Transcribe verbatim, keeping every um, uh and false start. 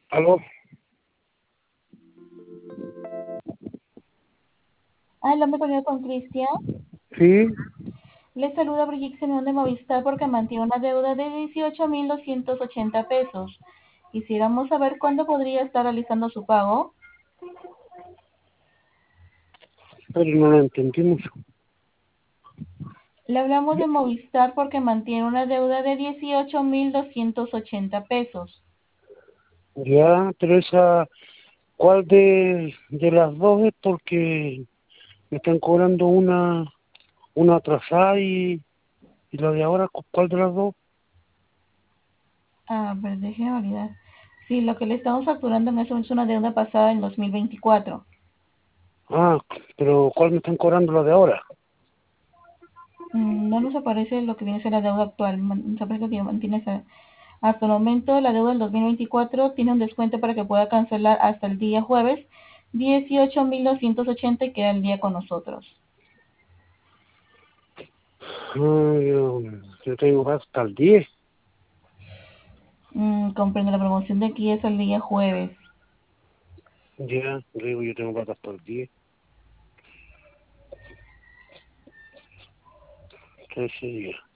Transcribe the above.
¿Aló? Hablando con él, con Cristian. Sí, Le saluda Brigitte Simeón de Movistar porque mantiene una deuda de dieciocho mil doscientos ochenta pesos. Quisiéramos saber cuándo podría estar realizando su pago. pero no lo entendí mucho. Le hablamos de Movistar porque mantiene una deuda de dieciocho mil doscientos ochenta pesos. Ya, pero esa, ¿cuál de, de las dos es? Porque me están cobrando una, una atrasada y, y la de ahora, ¿cu- ¿cuál de las dos? A ver, déjeme validar. Sí, lo que le estamos facturando en eso es una deuda pasada en dos mil veinticuatro. Ah, pero ¿cuál me están cobrando la de ahora? Mm, No nos aparece lo que viene a ser la deuda actual. Man- Nos aparece que mantiene esa- Hasta el momento, la deuda del dos mil veinticuatro tiene un descuento para que pueda cancelar hasta el día jueves dieciocho mil doscientos ochenta y queda el día con nosotros. Ah, yo, yo tengo hasta el diez. Mm, comprendo, la promoción de aquí es el día jueves. Ya, digo, yo tengo plata hasta el diez. Ese día.